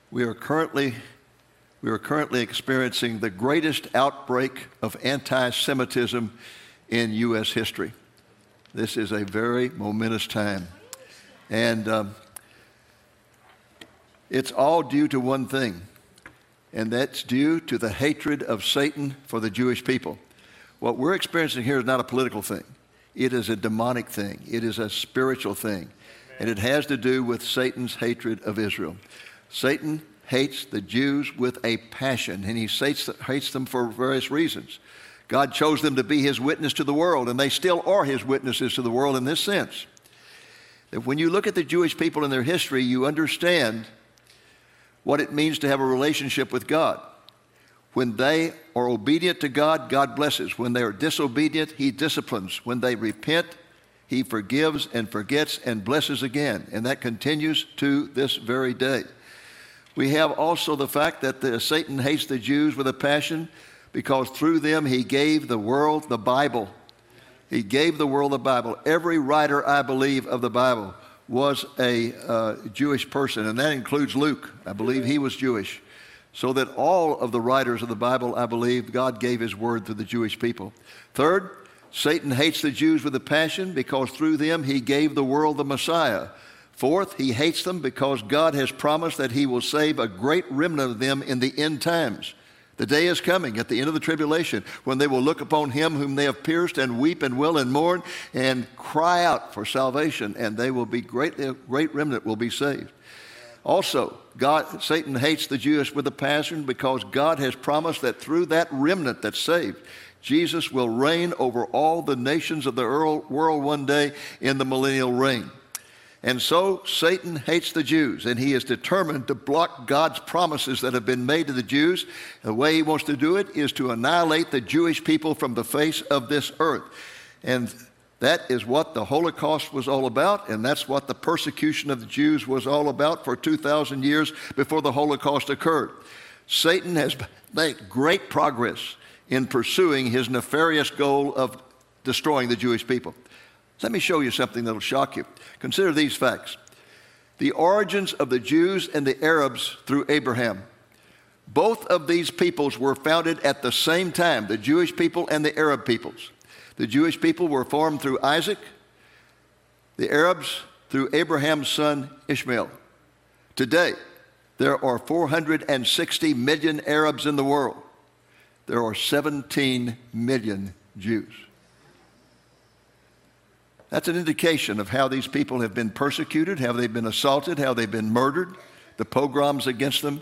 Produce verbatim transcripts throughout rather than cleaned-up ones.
We are currently, we are currently experiencing the greatest outbreak of anti-Semitism in U S history. This is a very momentous time. And um, it's all due to one thing, and that's due to the hatred of Satan for the Jewish people. What we're experiencing here is not a political thing. It is a demonic thing. It is a spiritual thing. And it has to do with Satan's hatred of Israel. Satan hates the Jews with a passion, and he hates, hates them for various reasons. God chose them to be his witness to the world, and they still are his witnesses to the world in this sense. That when you look at the Jewish people in their history, you understand what it means to have a relationship with God. When they are obedient to God, God blesses. When they are disobedient, he disciplines. When they repent, he forgives and forgets and blesses again. And that continues to this very day. We have also the fact that the, Satan hates the Jews with a passion because through them he gave the world the Bible. He gave the world the Bible. Every writer, I believe, of the Bible was a uh, Jewish person, and that includes Luke. I believe he was Jewish. So that all of the writers of the Bible, I believe, God gave his word to the Jewish people. Third, Satan hates the Jews with a passion because through them he gave the world the Messiah. Fourth, he hates them because God has promised that he will save a great remnant of them in the end times. The day is coming at the end of the tribulation when they will look upon him whom they have pierced and weep and wail and mourn and cry out for salvation, and they will be great, a great remnant will be saved. Also, God, Satan hates the Jews with a passion because God has promised that through that remnant that's saved, Jesus will reign over all the nations of the world one day in the millennial reign. And so Satan hates the Jews, and he is determined to block God's promises that have been made to the Jews. The way he wants to do it is to annihilate the Jewish people from the face of this earth. And that is what the Holocaust was all about, and that's what the persecution of the Jews was all about for two thousand years before the Holocaust occurred. Satan has made great progress in pursuing his nefarious goal of destroying the Jewish people. Let me show you something that will shock you. Consider these facts. The origins of the Jews and the Arabs through Abraham. Both of these peoples were founded at the same time, the Jewish people and the Arab peoples. The Jewish people were formed through Isaac, the Arabs through Abraham's son Ishmael. Today, there are four hundred sixty million Arabs in the world. There are seventeen million Jews. That's an indication of how these people have been persecuted, how they've been assaulted, how they've been murdered. The pogroms against them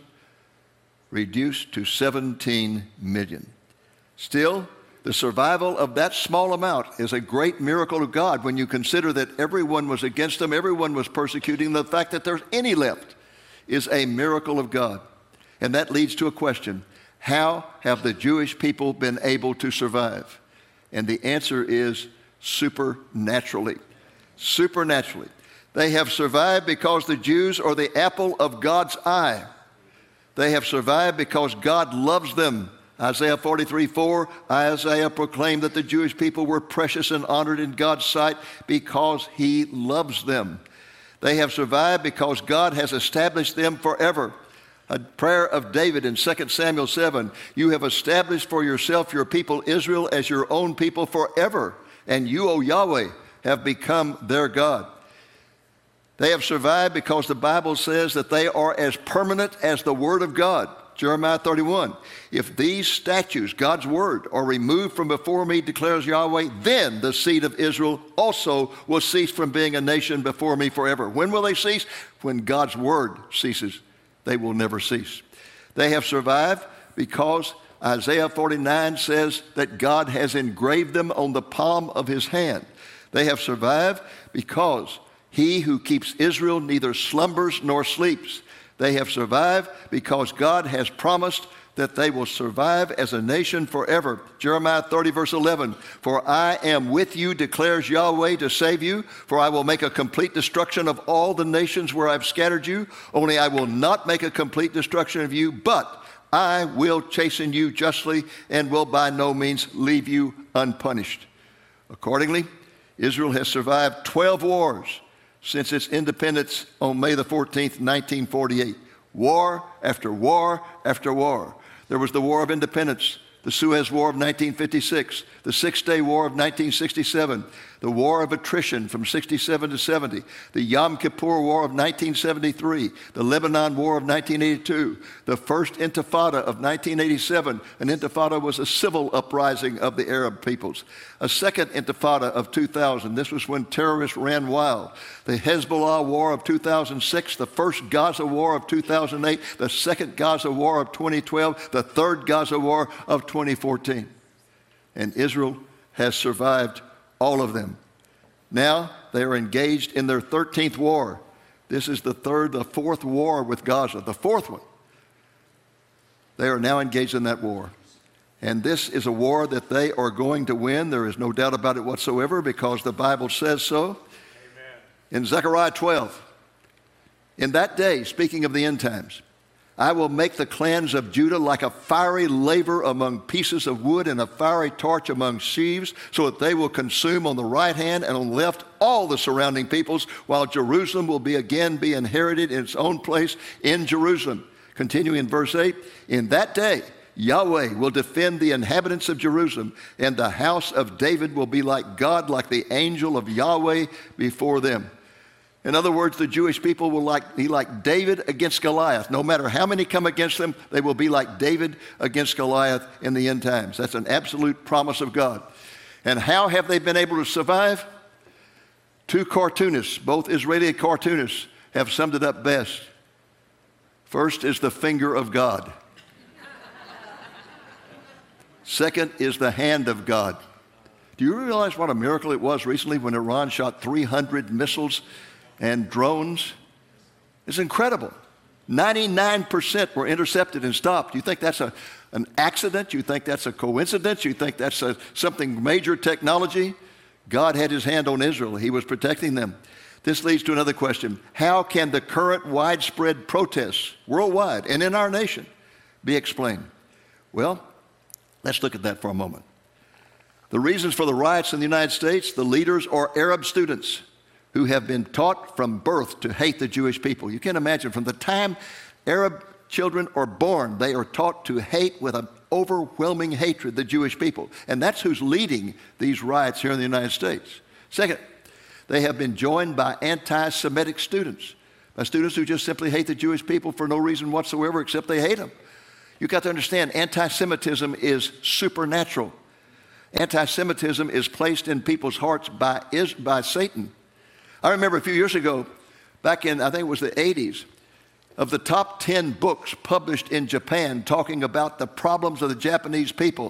reduced to seventeen million. Still, the survival of that small amount is a great miracle of God when you consider that everyone was against them, everyone was persecuting them. The fact that there's any left is a miracle of God. And that leads to a question. How have the Jewish people been able to survive? And the answer is supernaturally. Supernaturally. They have survived because the Jews are the apple of God's eye. They have survived because God loves them. Isaiah forty-three four, Isaiah proclaimed that the Jewish people were precious and honored in God's sight because he loves them. They have survived because God has established them forever. A prayer of David in Second Samuel seven, you have established for yourself your people Israel as your own people forever. And you, O Yahweh, have become their God. They have survived because the Bible says that they are as permanent as the Word of God. Jeremiah thirty-one, if these statues, God's Word, are removed from before me, declares Yahweh, then the seed of Israel also will cease from being a nation before me forever. When will they cease? When God's Word ceases. They will never cease. They have survived because Isaiah forty-nine says that God has engraved them on the palm of his hand. They have survived because he who keeps Israel neither slumbers nor sleeps. They have survived because God has promised that they will survive as a nation forever. Jeremiah thirty verse eleven, for I am with you, declares Yahweh, to save you, for I will make a complete destruction of all the nations where I've scattered you. Only I will not make a complete destruction of you, but I will chasten you justly and will by no means leave you unpunished. Accordingly, Israel has survived twelve wars since its independence on May the fourteenth, nineteen forty-eight. War after war after war. There was the War of Independence, the Suez War of nineteen fifty-six, the Six-Day War of nineteen sixty-seven, the War of Attrition from sixty-seven to seventy, the Yom Kippur War of nineteen seventy-three, the Lebanon War of nineteen eighty-two, the First Intifada of nineteen eighty-seven. An intifada was a civil uprising of the Arab peoples. A second Intifada of two thousand. This was when terrorists ran wild. The Hezbollah War of two thousand six, the first Gaza War of two thousand eight, the second Gaza War of twenty twelve, the third Gaza War of twenty fourteen. And Israel has survived all of them. Now they are engaged in their thirteenth war. This is the third, the fourth war with Gaza, the fourth one. They are now engaged in that war. And this is a war that they are going to win. There is no doubt about it whatsoever because the Bible says so. Amen. In Zechariah twelve, in that day, speaking of the end times, I will make the clans of Judah like a fiery laver among pieces of wood and a fiery torch among sheaves, so that they will consume on the right hand and on the left all the surrounding peoples, while Jerusalem will be again be inherited in its own place in Jerusalem. Continuing in verse eight, in that day Yahweh will defend the inhabitants of Jerusalem, and the house of David will be like God, like the angel of Yahweh before them. In other words, the Jewish people will like, be like David against Goliath. No matter how many come against them, they will be like David against Goliath in the end times. That's an absolute promise of God. And how have they been able to survive? Two cartoonists, both Israeli cartoonists, have summed it up best. First is the finger of God. Second is the hand of God. Do you realize what a miracle it was recently when Iran shot three hundred missiles and drones? It's incredible. ninety-nine percent were intercepted and stopped. You think that's a, an accident? You think that's a coincidence? You think that's a, something major technology? God had his hand on Israel. He was protecting them. This leads to another question. How can the current widespread protests worldwide and in our nation be explained? Well, let's look at that for a moment. The reasons for the riots in the United States, the leaders are Arab students who have been taught from birth to hate the Jewish people. You can imagine from the time Arab children are born, they are taught to hate with an overwhelming hatred the Jewish people. And that's who's leading these riots here in the United States. Second, they have been joined by anti-Semitic students, by students who just simply hate the Jewish people for no reason whatsoever except they hate them. You've got to understand, anti-Semitism is supernatural. Anti-Semitism is placed in people's hearts by, is, by Satan. I remember a few years ago, back in, I think it was the eighties, of the top ten books published in Japan talking about the problems of the Japanese people,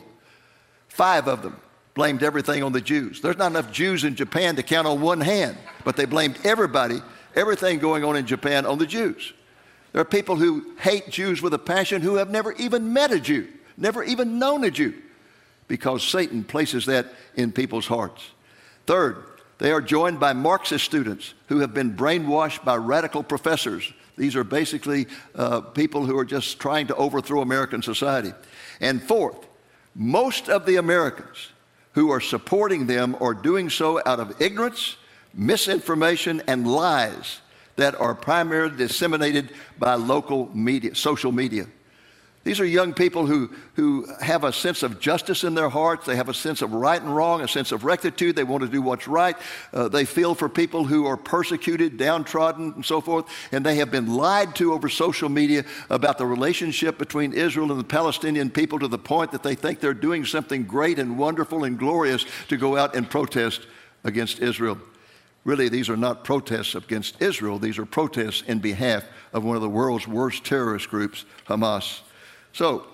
five of them blamed everything on the Jews. There's not enough Jews in Japan to count on one hand, but they blamed everybody, everything going on in Japan on the Jews. There are people who hate Jews with a passion who have never even met a Jew, never even known a Jew, because Satan places that in people's hearts. Third, they are joined by Marxist students who have been brainwashed by radical professors. These are basically uh, people who are just trying to overthrow American society. And fourth, most of the Americans who are supporting them are doing so out of ignorance, misinformation, and lies that are primarily disseminated by local media, social media. These are young people who, who have a sense of justice in their hearts. They have a sense of right and wrong, a sense of rectitude. They want to do what's right. Uh, they feel for people who are persecuted, downtrodden, and so forth. And they have been lied to over social media about the relationship between Israel and the Palestinian people to the point that they think they're doing something great and wonderful and glorious to go out and protest against Israel. Really, these are not protests against Israel. These are protests in behalf of one of the world's worst terrorist groups, Hamas. So,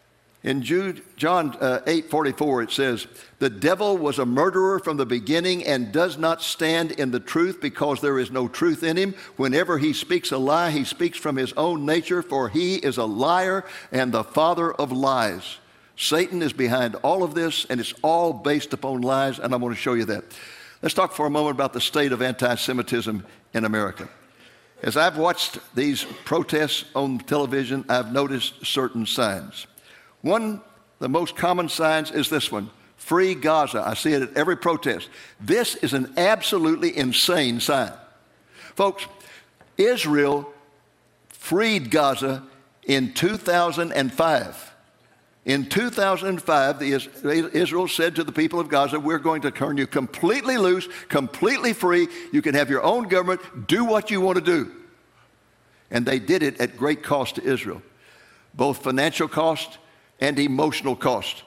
in Jude, John uh, eight forty-four, it says, the devil was a murderer from the beginning and does not stand in the truth because there is no truth in him. Whenever he speaks a lie, he speaks from his own nature, for he is a liar and the father of lies. Satan is behind all of this, and it's all based upon lies, and I'm going to show you that. Let's talk for a moment about the state of anti-Semitism in America. As I've watched these protests on television, I've noticed certain signs. One, the most common signs is this one, Free Gaza. I see it at every protest. This is an absolutely insane sign. Folks, Israel freed Gaza in two thousand five. In two thousand five, the Israel said to the people of Gaza, we're going to turn you completely loose, completely free. You can have your own government. Do what you want to do. And they did it at great cost to Israel, both financial cost and emotional cost.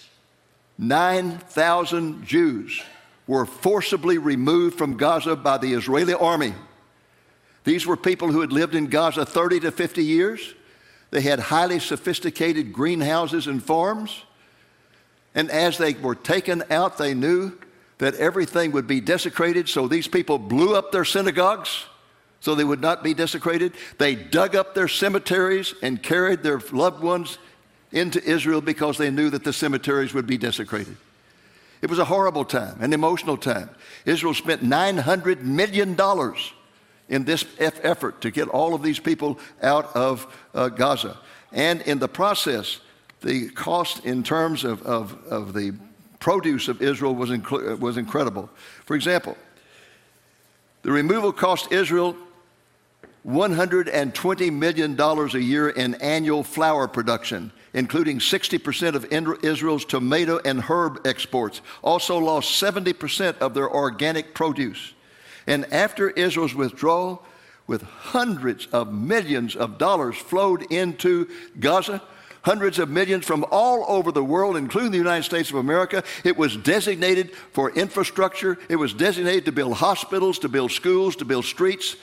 nine thousand Jews were forcibly removed from Gaza by the Israeli army. These were people who had lived in Gaza thirty to fifty years. They had highly sophisticated greenhouses and farms. And as they were taken out, they knew that everything would be desecrated. So these people blew up their synagogues so they would not be desecrated. They dug up their cemeteries and carried their loved ones into Israel because they knew that the cemeteries would be desecrated. It was a horrible time, an emotional time. Israel spent nine hundred million dollars in this effort to get all of these people out of uh, Gaza. And in the process, the cost in terms of, of, of the produce of Israel was, inc- was incredible. For example, the removal cost Israel one hundred twenty million dollars a year in annual flour production, including sixty percent of Israel's tomato and herb exports. Also lost seventy percent of their organic produce. And after Israel's withdrawal, with hundreds of millions of dollars flowed into Gaza, hundreds of millions from all over the world, including the United States of America, it was designated for infrastructure. It was designated to build hospitals, to build schools, to build streets.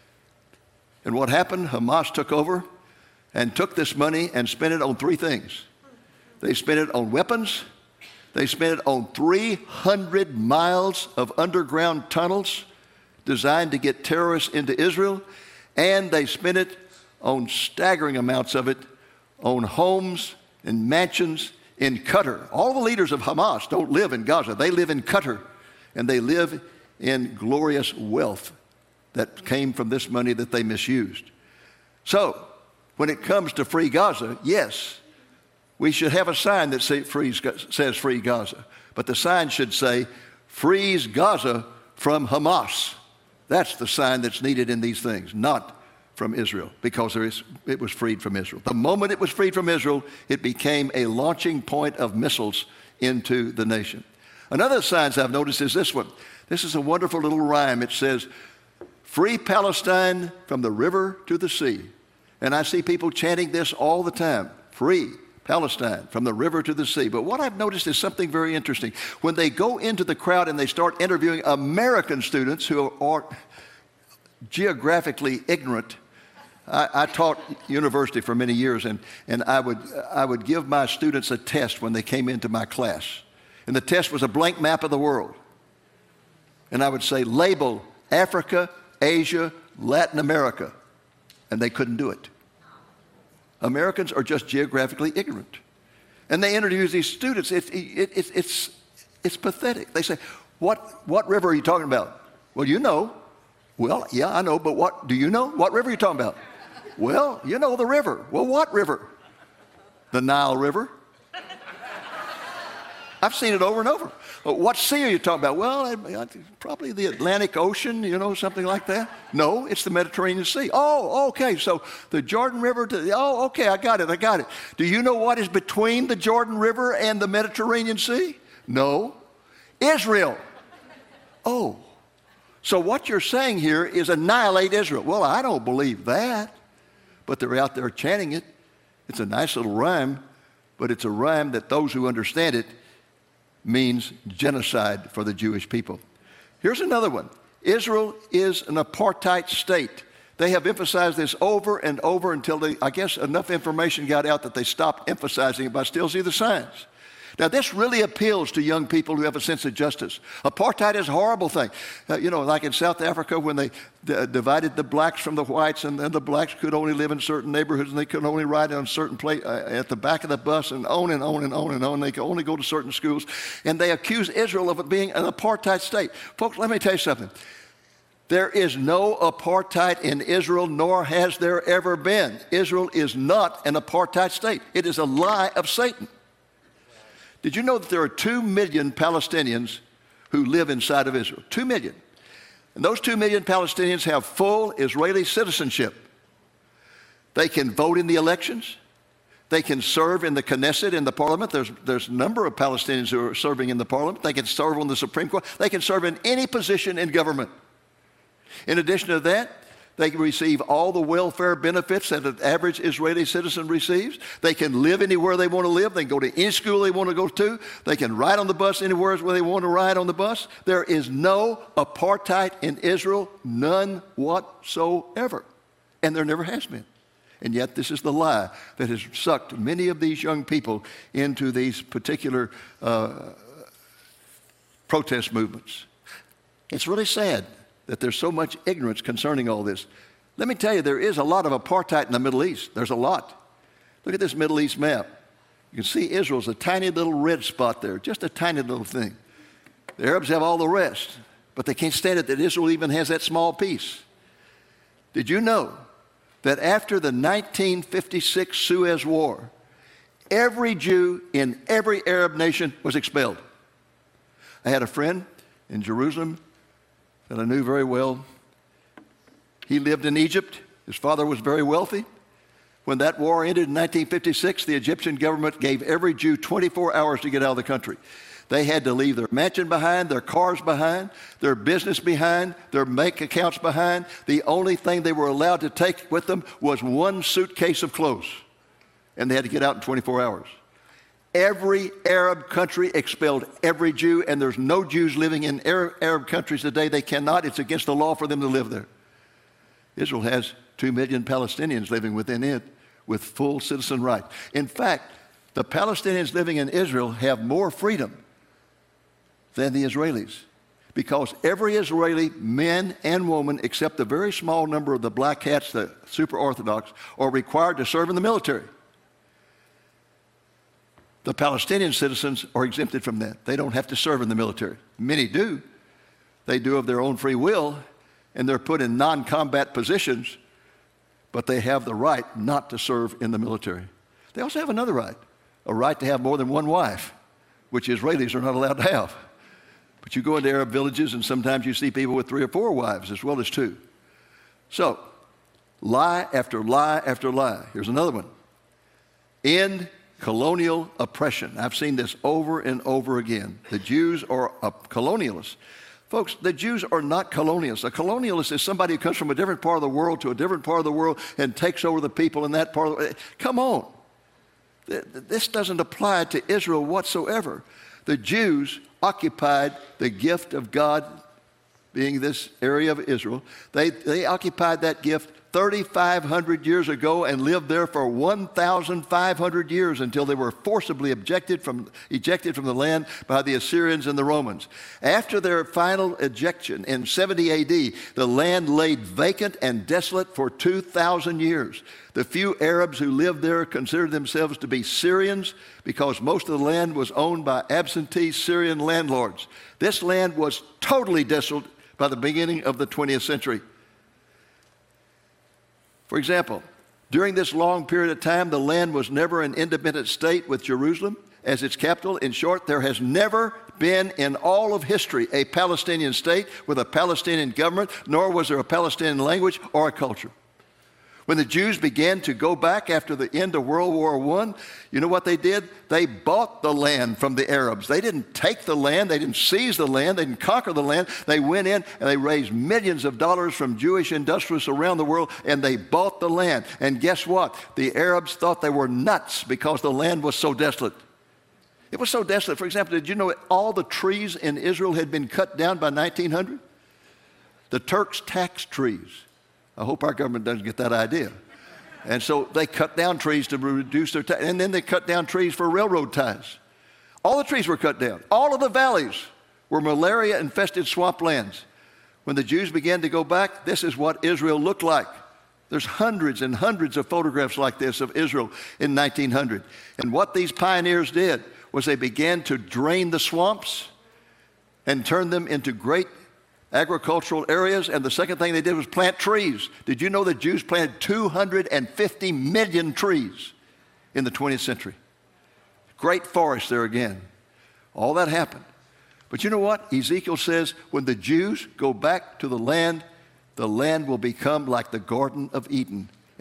And what happened? Hamas took over and took this money and spent it on three things. They spent it on weapons. They spent it on three hundred miles of underground tunnels designed to get terrorists into Israel, and they spent it on staggering amounts of it on homes and mansions in Qatar. All the leaders of Hamas don't live in Gaza. They live in Qatar, and they live in glorious wealth that came from this money that they misused. So, when it comes to free Gaza, yes, we should have a sign that say, frees, says free Gaza, but the sign should say, frees Gaza from Hamas. That's the sign that's needed in these things, not from Israel, because there is, it was freed from Israel. The moment it was freed from Israel, it became a launching point of missiles into the nation. Another sign I've noticed is this one. This is a wonderful little rhyme. It says, free Palestine from the river to the sea. And I see people chanting this all the time. Free Palestine from the river to the sea. But what I've noticed is something very interesting. When they go into the crowd and they start interviewing American students who are geographically ignorant. I, I taught university for many years, and, and I would, I would give my students a test when they came into my class. And the test was a blank map of the world. And I would say, label Africa, Asia, Latin America. And they couldn't do it. Americans are just geographically ignorant. And they interview these students. It, it, it, it's, it's pathetic. They say, what, what river are you talking about? Well, you know. Well, yeah, I know, but what do you know? What river are you talking about? Well, you know the river. Well, what river? The Nile River. I've seen it over and over. What sea are you talking about? Well, probably the Atlantic Ocean, you know, something like that. No, it's the Mediterranean Sea. Oh, okay, so the Jordan River to, oh, okay, I got it, I got it. Do you know what is between the Jordan River and the Mediterranean Sea? No. Israel. Oh, so what you're saying here is annihilate Israel. Well, I don't believe that, but they're out there chanting it. It's a nice little rhyme, but it's a rhyme that those who understand it means genocide for the Jewish people. Here's another one. Israel is an apartheid state. They have emphasized this over and over until they, I guess enough information got out that they stopped emphasizing it, but I still see the signs. Now, this really appeals to young people who have a sense of justice. Apartheid is a horrible thing. Uh, you know, like in South Africa when they d- divided the blacks from the whites, and then the blacks could only live in certain neighborhoods, and they could only ride on certain place uh, at the back of the bus, and on and on and on and on. They could only go to certain schools. And they accuse Israel of it being an apartheid state. Folks, let me tell you something. There is no apartheid in Israel, nor has there ever been. Israel is not an apartheid state. It is a lie of Satan. Did you know that there are two million Palestinians who live inside of Israel? Two million. And those two million Palestinians have full Israeli citizenship. They can vote in the elections. They can serve in the Knesset, in the parliament. There's, there's a number of Palestinians who are serving in the parliament. They can serve on the Supreme Court. They can serve in any position in government. In addition to that, they can receive all the welfare benefits that an average Israeli citizen receives. They can live anywhere they want to live. They can go to any school they want to go to. They can ride on the bus anywhere where they want to ride on the bus. There is no apartheid in Israel, none whatsoever. And there never has been. And yet this is the lie that has sucked many of these young people into these particular uh, protest movements. It's really sad that there's so much ignorance concerning all this. Let me tell you, there is a lot of apartheid in the Middle East. There's a lot. Look at this Middle East map. You can see Israel's a tiny little red spot there, just a tiny little thing. The Arabs have all the rest, but they can't stand it that Israel even has that small piece. Did you know that after the nineteen fifty-six Suez War, every Jew in every Arab nation was expelled? I had a friend in Jerusalem that I knew very well. He lived in Egypt. His father was very wealthy. When that war ended in nineteen fifty-six, the Egyptian government gave every Jew twenty-four hours to get out of the country. They had to leave their mansion behind, their cars behind, their business behind, their bank accounts behind. The only thing they were allowed to take with them was one suitcase of clothes. And they had to get out in twenty-four hours. Every Arab country expelled every Jew, and there's no Jews living in Arab, Arab countries today. They cannot. It's against the law for them to live there. Israel has two million Palestinians living within it with full citizen rights. In fact, the Palestinians living in Israel have more freedom than the Israelis, because every Israeli, man and woman, except a very small number of the black hats, the super Orthodox, are required to serve in the military. The Palestinian citizens are exempted from that. They don't have to serve in the military. Many do. They do of their own free will, and they're put in non-combat positions, but they have the right not to serve in the military. They also have another right, a right to have more than one wife, which Israelis are not allowed to have. But you go into Arab villages, and sometimes you see people with three or four wives as well as two. So, lie after lie after lie. Here's another one. End colonial oppression. I've seen this over and over again. The Jews are a colonialists. Folks, the Jews are not colonialists. A colonialist is somebody who comes from a different part of the world to a different part of the world and takes over the people in that part of the world. Come on. This doesn't apply to Israel whatsoever. The Jews occupied the gift of God, being this area of Israel. They, they occupied that gift thirty-five hundred years ago and lived there for one thousand five hundred years until they were forcibly ejected from, ejected from the land by the Assyrians and the Romans. After their final ejection in seventy A D, the land laid vacant and desolate for two thousand years. The few Arabs who lived there considered themselves to be Syrians because most of the land was owned by absentee Syrian landlords. This land was totally desolate by the beginning of the twentieth century. For example, during this long period of time, the land was never an independent state with Jerusalem as its capital. In short, there has never been in all of history a Palestinian state with a Palestinian government, nor was there a Palestinian language or a culture. When the Jews began to go back after the end of World War One, you know what they did? They bought the land from the Arabs. They didn't take the land. They didn't seize the land. They didn't conquer the land. They went in and they raised millions of dollars from Jewish industrialists around the world, and they bought the land. And guess what? The Arabs thought they were nuts because the land was so desolate. It was so desolate. For example, did you know all the trees in Israel had been cut down by nineteen hundred? The Turks taxed trees. I hope our government doesn't get that idea. And so they cut down trees to reduce their tax, and then they cut down trees for railroad ties. All the trees were cut down. All of the valleys were malaria-infested swamplands. When the Jews began to go back, this is what Israel looked like. There's hundreds and hundreds of photographs like this of Israel in nineteen hundred. And what these pioneers did was they began to drain the swamps and turn them into great agricultural areas, and the second thing they did was plant trees. Did you know that Jews planted two hundred fifty million trees in the twentieth century? Great forest there again. All that happened. But you know what? Ezekiel says when the Jews go back to the land, the land will become like the Garden of Eden.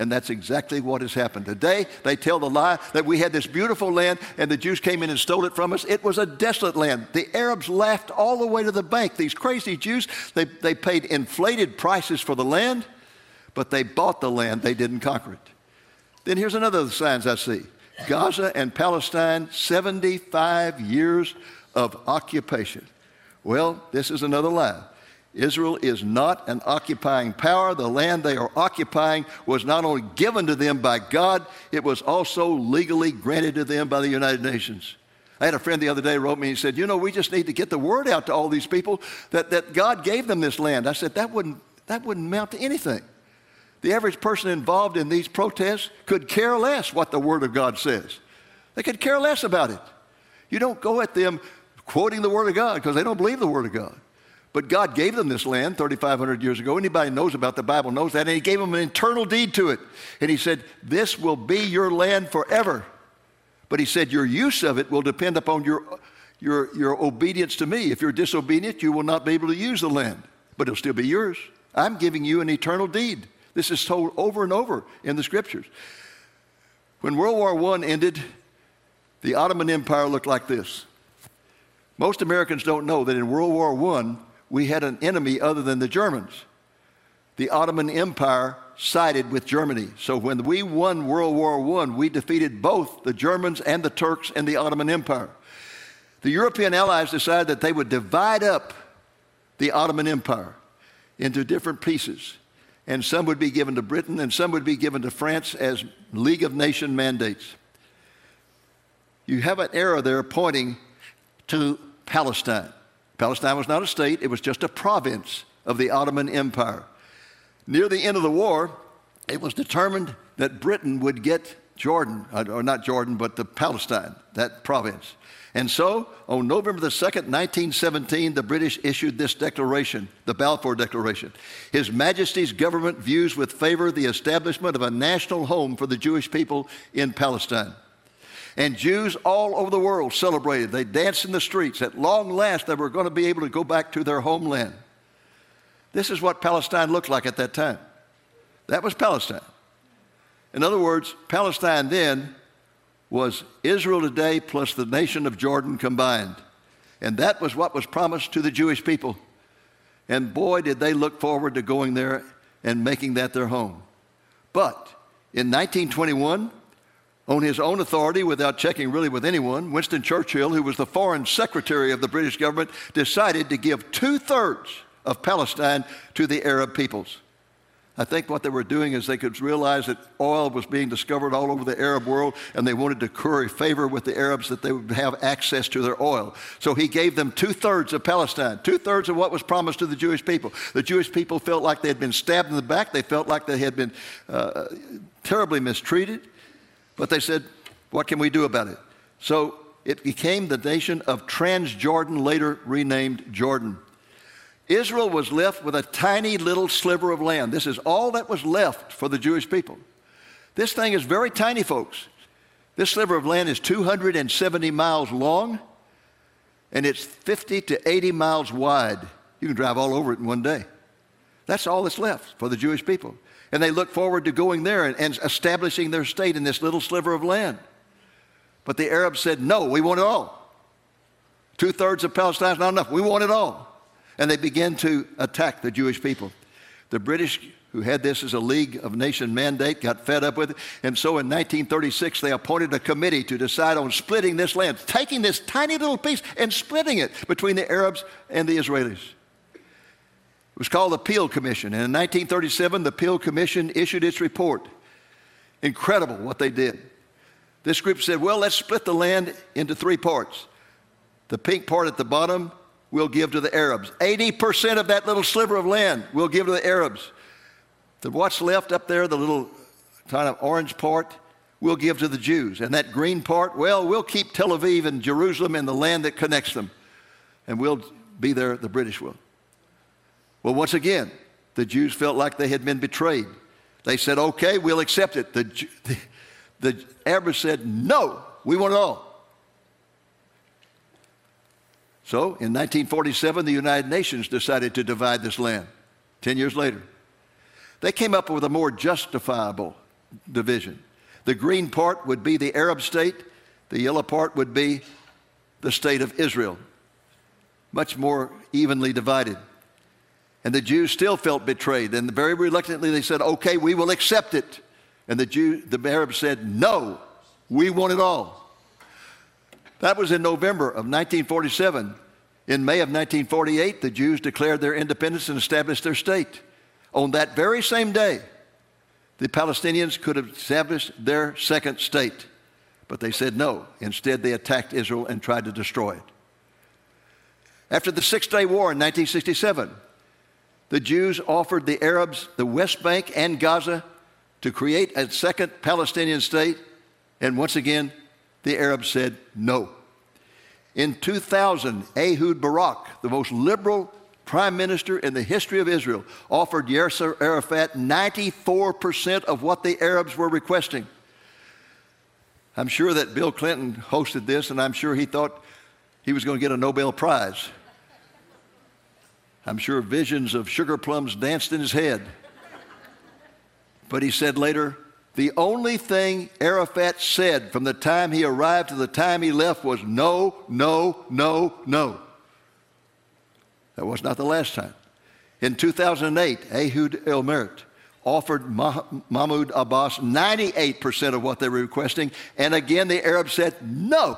And that's exactly what has happened. Today, they tell the lie that we had this beautiful land and the Jews came in and stole it from us. It was a desolate land. The Arabs laughed all the way to the bank. These crazy Jews, they, they paid inflated prices for the land, but they bought the land. They didn't conquer it. Then here's another of the signs I see. Gaza and Palestine, seventy-five years of occupation. Well, this is another lie. Israel is not an occupying power. The land they are occupying was not only given to them by God, it was also legally granted to them by the United Nations. I had a friend the other day wrote me and he said, you know, we just need to get the word out to all these people that, that God gave them this land. I said, that wouldn't, that wouldn't amount to anything. The average person involved in these protests could care less what the Word of God says. They could care less about it. You don't go at them quoting the Word of God because they don't believe the Word of God. But God gave them this land thirty-five hundred years ago. Anybody who knows about the Bible knows that. And He gave them an eternal deed to it. And He said, this will be your land forever. But He said, your use of it will depend upon your, your, your obedience to me. If you're disobedient, you will not be able to use the land. But it'll still be yours. I'm giving you an eternal deed. This is told over and over in the Scriptures. When World War One ended, the Ottoman Empire looked like this. Most Americans don't know that in World War One, we had an enemy other than the Germans. The Ottoman Empire sided with Germany. So when we won World War One, we defeated both the Germans and the Turks and the Ottoman Empire. The European allies decided that they would divide up the Ottoman Empire into different pieces. And some would be given to Britain and some would be given to France as League of Nations mandates. You have an arrow there pointing to Palestine. Palestine was not a state, it was just a province of the Ottoman Empire. Near the end of the war, it was determined that Britain would get Jordan, or not Jordan, but the Palestine, that province. And so, on November the second, nineteen seventeen, the British issued this declaration, the Balfour Declaration. His Majesty's government views with favor the establishment of a national home for the Jewish people in Palestine. And Jews all over the world celebrated. They danced in the streets. At long last, they were going to be able to go back to their homeland. This is what Palestine looked like at that time. That was Palestine. In other words, Palestine then was Israel today plus the nation of Jordan combined. And that was what was promised to the Jewish people. And boy, did they look forward to going there and making that their home. But in nineteen twenty-one, on his own authority, without checking really with anyone, Winston Churchill, who was the foreign secretary of the British government, decided to give two-thirds of Palestine to the Arab peoples. I think what they were doing is they could realize that oil was being discovered all over the Arab world, and they wanted to curry favor with the Arabs that they would have access to their oil. So he gave them two-thirds of Palestine, two-thirds of what was promised to the Jewish people. The Jewish people felt like they had been stabbed in the back. They felt like they had been uh, terribly mistreated. But they said, what can we do about it? So it became the nation of Transjordan, later renamed Jordan. Israel was left with a tiny little sliver of land. This is all that was left for the Jewish people. This thing is very tiny, folks. This sliver of land is two hundred seventy miles long, and it's fifty to eighty miles wide. You can drive all over it in one day. That's all that's left for the Jewish people. And they look forward to going there and, and establishing their state in this little sliver of land. But the Arabs said, no, we want it all. Two-thirds of Palestine is not enough. We want it all. And they began to attack the Jewish people. The British, who had this as a League of Nations mandate, got fed up with it. And so in nineteen thirty-six, they appointed a committee to decide on splitting this land, taking this tiny little piece and splitting it between the Arabs and the Israelis. It was called the Peel Commission. And in nineteen thirty-seven, the Peel Commission issued its report. Incredible what they did. This group said, well, let's split the land into three parts. The pink part at the bottom we'll give to the Arabs. eighty percent of that little sliver of land we'll give to the Arabs. The what's left up there, the little kind of orange part, we'll give to the Jews. And that green part, well, we'll keep Tel Aviv and Jerusalem and the land that connects them. And we'll be there, the British will. Well, once again, the Jews felt like they had been betrayed. They said, okay, we'll accept it. The, the, the Arabs said, no, we want it all. So in nineteen forty-seven, the United Nations decided to divide this land. Ten years later, they came up with a more justifiable division. The green part would be the Arab state. The yellow part would be the state of Israel, much more evenly divided. And the Jews still felt betrayed, and very reluctantly they said, okay, we will accept it. And the Jew, the Arabs said, no, we want it all. That was in November of nineteen forty-seven. In May of nineteen forty-eight, the Jews declared their independence and established their state. On that very same day, the Palestinians could have established their second state, but they said no. Instead, they attacked Israel and tried to destroy it. After the Six-Day War in nineteen sixty-seven, the Jews offered the Arabs the West Bank and Gaza to create a second Palestinian state, and once again, the Arabs said no. In two thousand, Ehud Barak, the most liberal prime minister in the history of Israel, offered Yasser Arafat ninety-four percent of what the Arabs were requesting. I'm sure that Bill Clinton hosted this, and I'm sure he thought he was going to get a Nobel Prize. I'm sure visions of sugar plums danced in his head. But he said later, the only thing Arafat said from the time he arrived to the time he left was no, no, no, no. That was not the last time. In two thousand eight, Ehud Olmert offered Mah- Mahmoud Abbas ninety-eight percent of what they were requesting, and again the Arabs said no.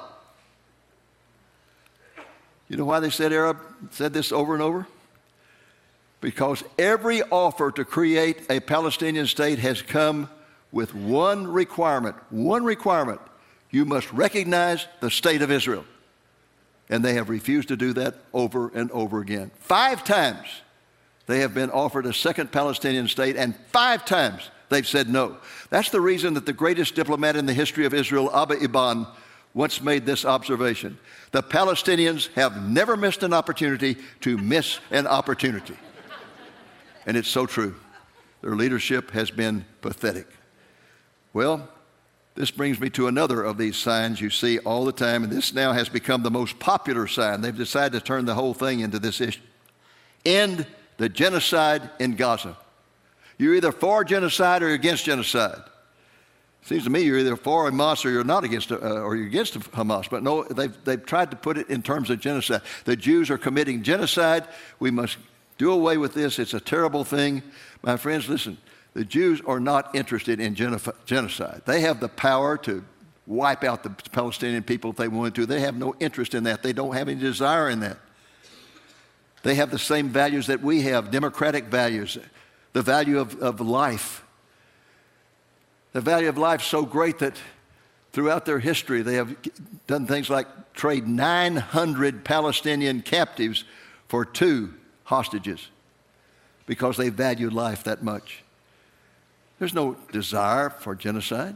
You know why they said Arab said this over and over? Because every offer to create a Palestinian state has come with one requirement, one requirement. You must recognize the state of Israel. And they have refused to do that over and over again. Five times they have been offered a second Palestinian state, and five times they've said no. That's the reason that the greatest diplomat in the history of Israel, Abba Eban, once made this observation. The Palestinians have never missed an opportunity to miss an opportunity. And it's so true. Their leadership has been pathetic. Well, this brings me to another of these signs you see all the time, and this now has become the most popular sign. They've decided to turn the whole thing into this issue. End the genocide in Gaza. You're either for genocide or you're against genocide. It seems to me you're either for Hamas or you're not against, uh, or you're against Hamas. But no, they've, they've tried to put it in terms of genocide. The Jews are committing genocide. We must do away with this. It's a terrible thing. My friends, listen. The Jews are not interested in genocide. They have the power to wipe out the Palestinian people if they wanted to. They have no interest in that. They don't have any desire in that. They have the same values that we have, democratic values, the value of, of life. The value of life is so great that throughout their history they have done things like trade nine hundred Palestinian captives for two hostages because they valued life that much. There's no desire for genocide.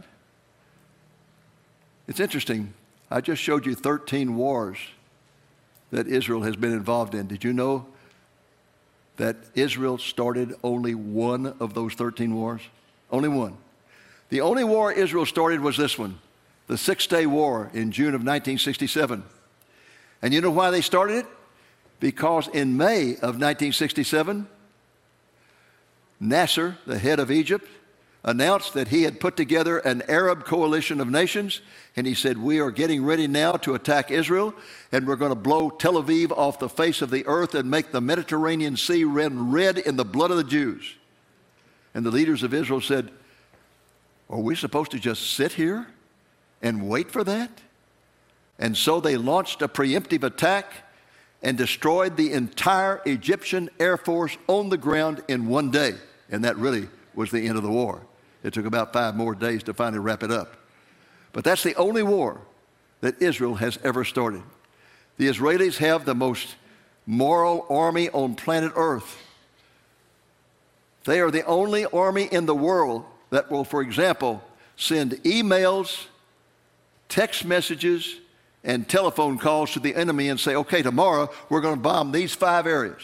It's interesting. I just showed you thirteen wars that Israel has been involved in. Did you know that Israel started only one of those thirteen wars? Only one. The only war Israel started was this one, the Six-Day War in June of nineteen sixty-seven. And you know why they started it? Because in May of nineteen sixty-seven, Nasser, the head of Egypt, announced that he had put together an Arab coalition of nations, and he said, we are getting ready now to attack Israel, and we're going to blow Tel Aviv off the face of the earth and make the Mediterranean Sea run red in the blood of the Jews. And the leaders of Israel said, are we supposed to just sit here and wait for that? And so they launched a preemptive attack and destroyed the entire Egyptian Air Force on the ground in one day. And that really was the end of the war. It took about five more days to finally wrap it up. But that's the only war that Israel has ever started. The Israelis have the most moral army on planet Earth. They are the only army in the world that will, for example, send emails, text messages, and telephone calls to the enemy and say, okay, tomorrow we're going to bomb these five areas.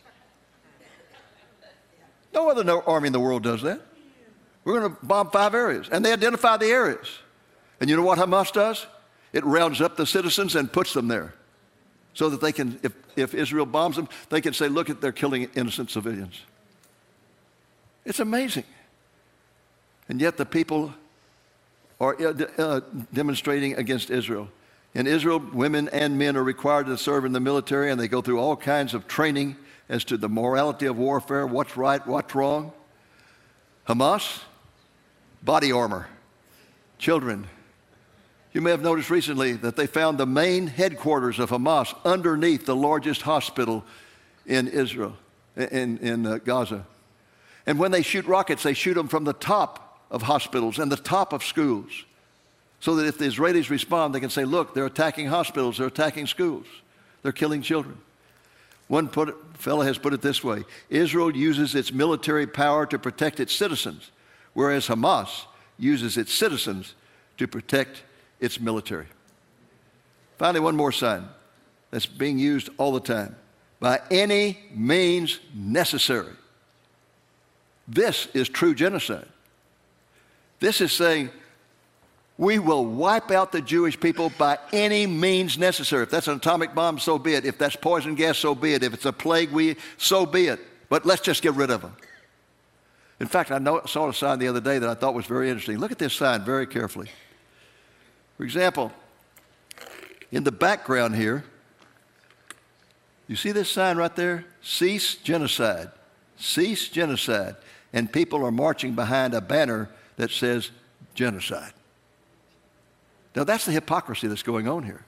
No other no army in the world does that. We're going to bomb five areas. And they identify the areas. And you know what Hamas does? It rounds up the citizens and puts them there so that they can, if, if Israel bombs them, they can say, look, at they're killing innocent civilians. It's amazing. And yet the people are uh, demonstrating against Israel. In Israel, women and men are required to serve in the military, and they go through all kinds of training as to the morality of warfare, what's right, what's wrong. Hamas, body armor, children. You may have noticed recently that they found the main headquarters of Hamas underneath the largest hospital in Israel, in, in uh, Gaza. And when they shoot rockets, they shoot them from the top of hospitals and the top of schools, so that if the Israelis respond, they can say, look, they're attacking hospitals, they're attacking schools, they're killing children. One put, fellow has put it this way: Israel uses its military power to protect its citizens, whereas Hamas uses its citizens to protect its military. Finally, one more sign that's being used all the time: by any means necessary. This is true genocide. This is saying we will wipe out the Jewish people by any means necessary. If that's an atomic bomb, so be it. If that's poison gas, so be it. If it's a plague, we, so be it. But let's just get rid of them. In fact, I know, saw a sign the other day that I thought was very interesting. Look at this sign very carefully. For example, in the background here, you see this sign right there? Cease genocide. Cease genocide. And people are marching behind a banner that says genocide. Now, that's the hypocrisy that's going on here.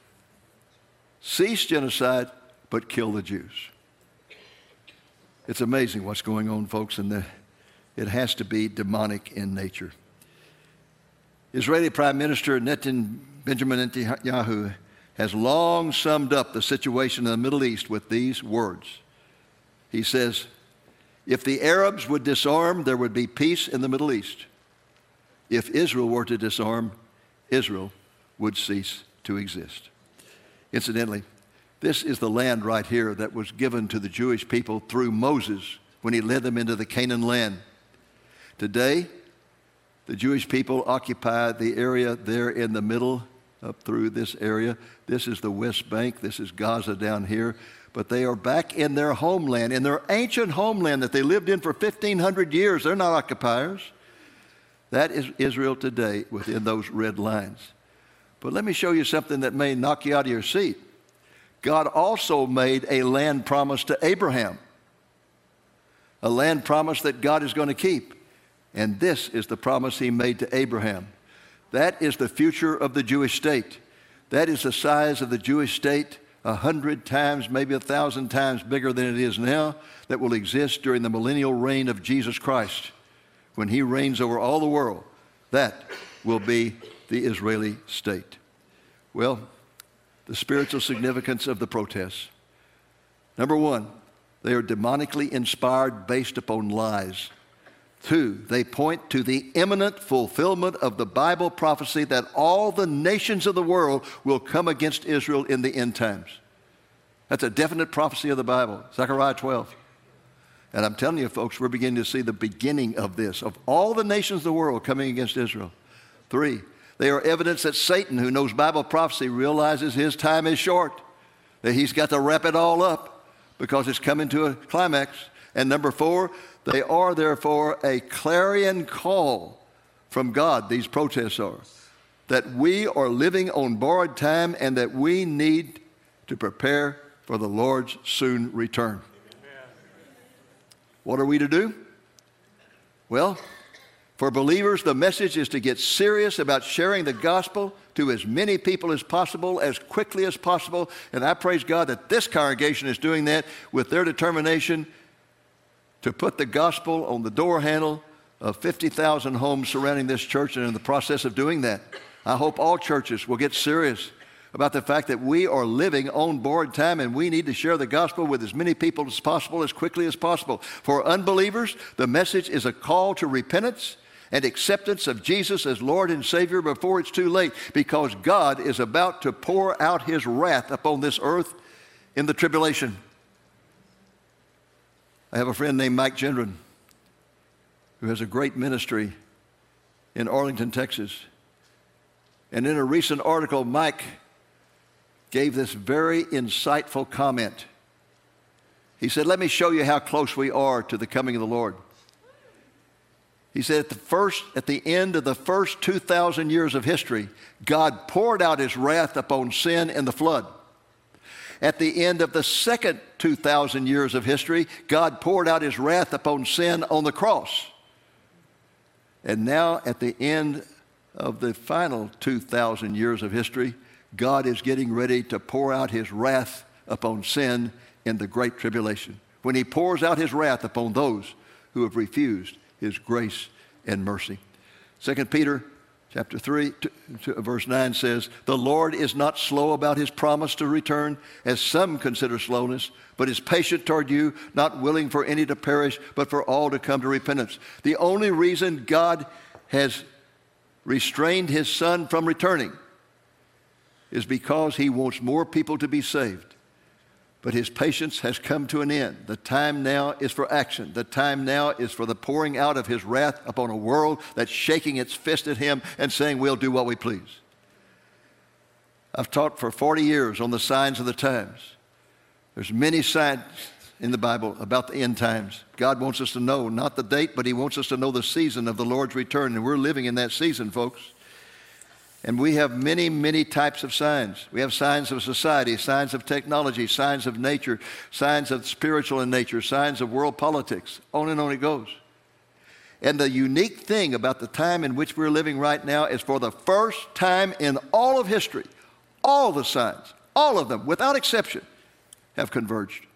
Cease genocide, but kill the Jews. It's amazing what's going on, folks, and the, it has to be demonic in nature. Israeli Prime Minister Netan, Benjamin Netanyahu has long summed up the situation in the Middle East with these words. He says, if the Arabs would disarm, there would be peace in the Middle East. If Israel were to disarm, Israel would cease to exist. Incidentally, this is the land right here that was given to the Jewish people through Moses when he led them into the Canaan land. Today, the Jewish people occupy the area there in the middle, up through this area. This is the West Bank. This is Gaza down here. But they are back in their homeland, in their ancient homeland that they lived in for fifteen hundred years. They're not occupiers. That is Israel today within those red lines. But let me show you something that may knock you out of your seat. God also made a land promise to Abraham, a land promise that God is going to keep. And this is the promise he made to Abraham. That is the future of the Jewish state. That is the size of the Jewish state, a hundred times, maybe a thousand times bigger than it is now, that will exist during the millennial reign of Jesus Christ. When he reigns over all the world, that will be the Israeli state. Well, the spiritual significance of the protests. Number one, they are demonically inspired based upon lies. Two, they point to the imminent fulfillment of the Bible prophecy that all the nations of the world will come against Israel in the end times. That's a definite prophecy of the Bible, Zechariah twelve. And I'm telling you, folks, we're beginning to see the beginning of this, of all the nations of the world coming against Israel. Three, they are evidence that Satan, who knows Bible prophecy, realizes his time is short, that he's got to wrap it all up because it's coming to a climax. And number four, they are therefore a clarion call from God, these protests are, that we are living on borrowed time and that we need to prepare for the Lord's soon return. What are we to do? Well, for believers, the message is to get serious about sharing the gospel to as many people as possible, as quickly as possible. And I praise God that this congregation is doing that with their determination to put the gospel on the door handle of fifty thousand homes surrounding this church, and in the process of doing that, I hope all churches will get serious about the fact that we are living on borrowed time and we need to share the gospel with as many people as possible, as quickly as possible. For unbelievers, the message is a call to repentance and acceptance of Jesus as Lord and Savior before it's too late, because God is about to pour out his wrath upon this earth in the tribulation. I have a friend named Mike Gendron who has a great ministry in Arlington, Texas. And in a recent article, Mike gave this very insightful comment. He said, let me show you how close we are to the coming of the Lord. He said at the first, at the end of the first two thousand years of history, God poured out his wrath upon sin in the flood. At the end of the second two thousand years of history, God poured out his wrath upon sin on the cross. And now at the end of the final two thousand years of history, God is getting ready to pour out his wrath upon sin in the Great Tribulation, when he pours out his wrath upon those who have refused his grace and mercy. Second Peter chapter three, to, to, verse nine says, "The Lord is not slow about his promise to return, as some consider slowness, but is patient toward you, not willing for any to perish, but for all to come to repentance." The only reason God has restrained his Son from returning is because he wants more people to be saved. But his patience has come to an end. The time now is for action. The time now is for the pouring out of his wrath upon a world that's shaking its fist at him and saying, we'll do what we please. I've taught for forty years on the signs of the times. There's many signs in the Bible about the end times. God wants us to know, not the date, but he wants us to know the season of the Lord's return. And we're living in that season, folks. And we have many, many types of signs. We have signs of society, signs of technology, signs of nature, signs of spiritual in nature, signs of world politics. On and on it goes. And the unique thing about the time in which we're living right now is for the first time in all of history, all the signs, all of them, without exception, have converged.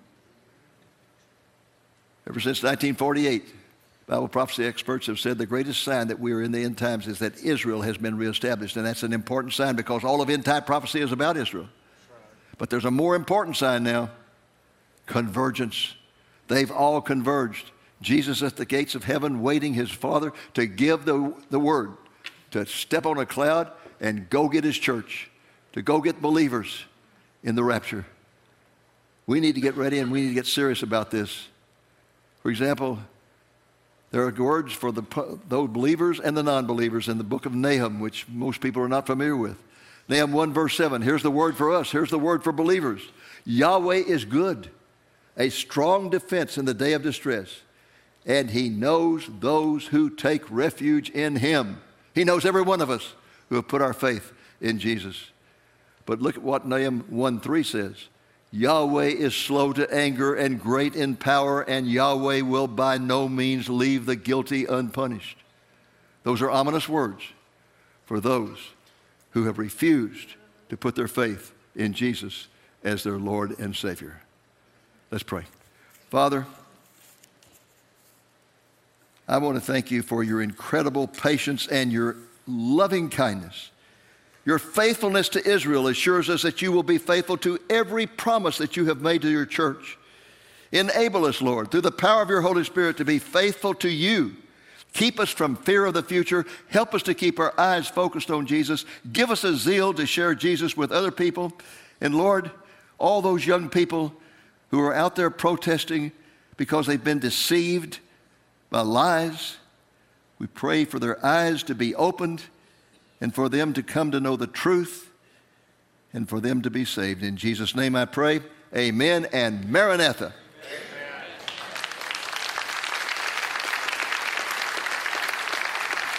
Ever since nineteen forty-eight, Bible prophecy experts have said the greatest sign that we are in the end times is that Israel has been reestablished. And that's an important sign because all of end time prophecy is about Israel. But there's a more important sign now: convergence. They've all converged. Jesus at the gates of heaven, waiting his Father to give the, the word, to step on a cloud and go get his church, to go get believers in the rapture. We need to get ready and we need to get serious about this. For example, there are words for the those believers and the non-believers in the book of Nahum, which most people are not familiar with. Nahum one verse seven, here's the word for us. Here's the word for believers. Yahweh is good, a strong defense in the day of distress, and he knows those who take refuge in him. He knows every one of us who have put our faith in Jesus. But look at what Nahum one three says. Yahweh is slow to anger and great in power, and Yahweh will by no means leave the guilty unpunished. Those are ominous words for those who have refused to put their faith in Jesus as their Lord and Savior. Let's pray. Father, I want to thank you for your incredible patience and your loving kindness. Your faithfulness to Israel assures us that you will be faithful to every promise that you have made to your church. Enable us, Lord, through the power of your Holy Spirit to be faithful to you. Keep us from fear of the future. Help us to keep our eyes focused on Jesus. Give us a zeal to share Jesus with other people. And Lord, all those young people who are out there protesting because they've been deceived by lies, we pray for their eyes to be opened and for them to come to know the truth and for them to be saved. In Jesus' name I pray, amen and Maranatha. Amen.